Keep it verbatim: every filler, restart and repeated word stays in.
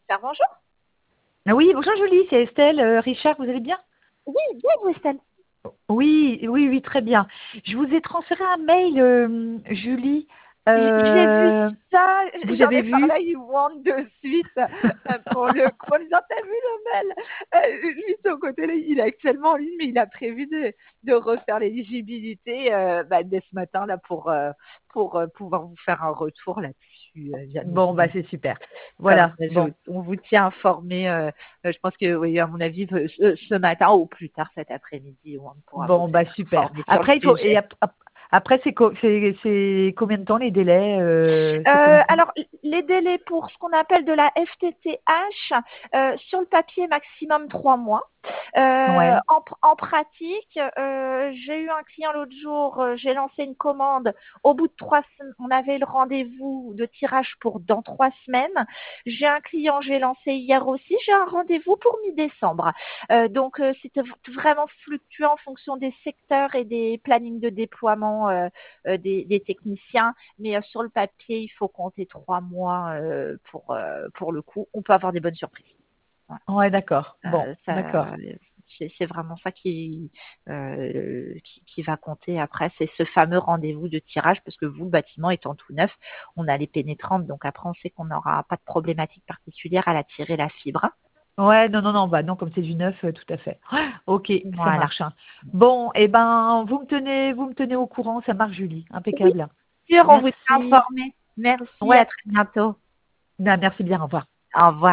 Richard, bonjour. Ah oui, bonjour Julie, c'est Estelle. Euh, Richard, vous allez bien? Oui, bien, vous, Estelle. Oui, oui, oui, très bien. Je vous ai transféré un mail, euh, Julie. J- J'ai vu Euh, ça, vous j'en avez ai parlé vu? à Yvonne de suite euh, pour le coup, en disant, t'as vu le mail? Euh, Lui, de son côté, là, il a actuellement, lui, mais il a prévu de, de refaire l'éligibilité euh, bah, dès ce matin là pour, euh, pour euh, pouvoir vous faire un retour là-dessus, euh, bien Bon, bah évidemment. c'est super. Comme Voilà, ça, je- bon. on vous tient informé. Euh, euh, je pense que, oui, à mon avis, ce, ce matin ou plus tard cet après-midi, on pourra vous Bon, bah tenir super. informé sur le Après, il faut. Et sujet. ap- ap- après, c'est co- c'est c'est combien de temps les délais? euh, c'est combien Euh, de temps? alors, les délais pour ce qu'on appelle de la F T T H, euh, sur le papier, maximum trois mois. Euh, Ouais. en, en pratique, euh, j'ai eu un client l'autre jour, euh, j'ai lancé une commande. Au bout de trois semaines, on avait le rendez-vous de tirage pour dans trois semaines. J'ai un client, j'ai lancé hier aussi, j'ai un rendez-vous pour mi-décembre. Euh, donc, euh, c'était vraiment fluctuant en fonction des secteurs et des plannings de déploiement euh, euh, des, des techniciens. Mais euh, sur le papier, il faut compter trois mois euh, pour, euh, pour le coup. On peut avoir des bonnes surprises. Voilà. Ouais, d'accord. Bon, Euh, ça, d'accord. c'est c'est vraiment ça qui, euh, qui, qui va compter après. C'est ce fameux rendez-vous de tirage parce que vous, le bâtiment étant tout neuf, on a les pénétrantes. Donc après, on sait qu'on n'aura pas de problématique particulière à la tirer la fibre. Ouais, non, non, non, bah non, comme c'est du neuf, euh, tout à fait. Ouais, ok, ça Voilà. marche. Hein. Bon, eh ben, vous me tenez, vous me tenez au courant, ça marche, Julie. Oui, Impeccable. sûr, on vous tient Merci. informé. Merci, à Ouais, très bientôt. ben, merci bien, au revoir. Au revoir.